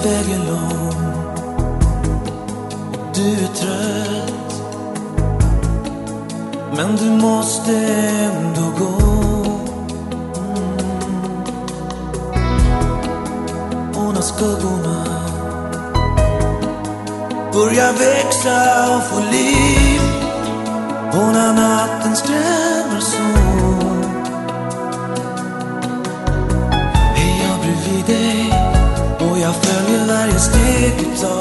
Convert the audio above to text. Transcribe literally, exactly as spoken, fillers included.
väg är lång, du är trött, men du måste ändå gå. Mm. Och när skuggorna börjar växa och få liv, och när natten skrämmer så, är jag bredvid dig och jag följer varje steg du tar.